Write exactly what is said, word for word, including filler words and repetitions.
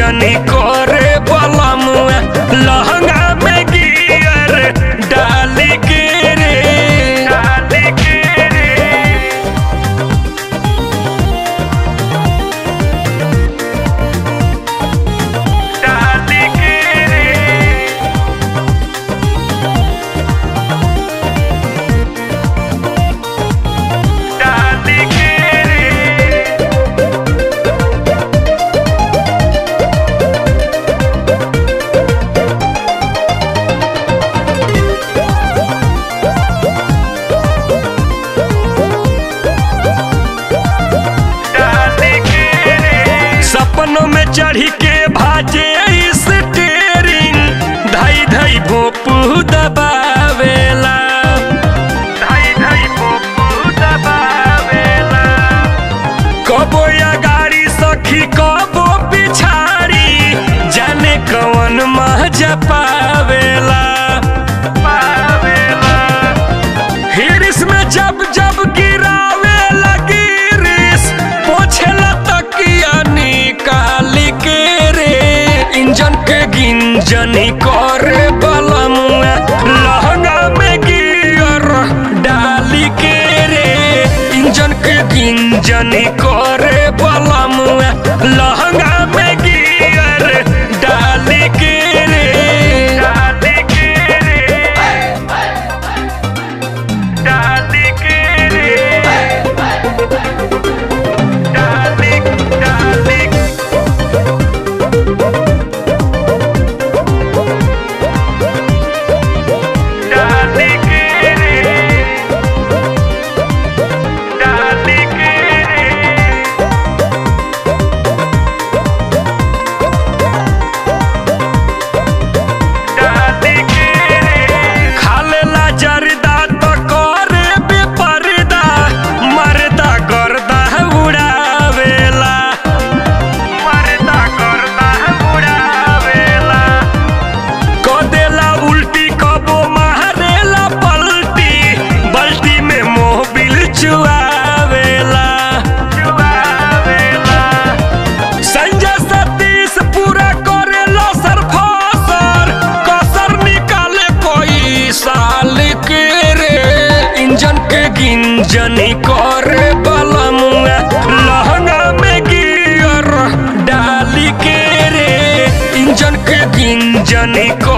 गिंजनी करे बलमुआ लहंगा में गियर डाली के रे डाली के रे डाली के रे डाली के रे सपनों में चढ़ी के भाजे स्टीयरिंग धई धई भोपू दबावेला धई धई भोपू दबावेला कबो या गाड़ी सखी कबो पिछाड़ी जाने कौन मजा पावेला पावेला हिरिस में जब जब गिरावे लगी रिस पोछेला तकिया निकाली के रे इंजन के गिंजनी करे बलमुआ लहंगा में गियर डाली के रे इंजन के गिंजनी करे बलमुआ लहंगा में गियर डाली के रे डाली के रे डाली के रे डाली डाली डाली के रे डाली के रे डाली के रे खालेला जरदा तो करे बेपर्दा मरदा गर्दा उड़ावेला मरदा गर्दा उड़ावेला कदेला उल्टी कबो मारेला पलटी बल्टी में मोबिल चुआवेला चुआवेला संजय सतीश पूरा करेला सर फसर कसर निकाले कोई साल के रे इंजन के गिंजनी करे बलमुआ लहंगा में गियर डाली के रे इंजन के गिंजनी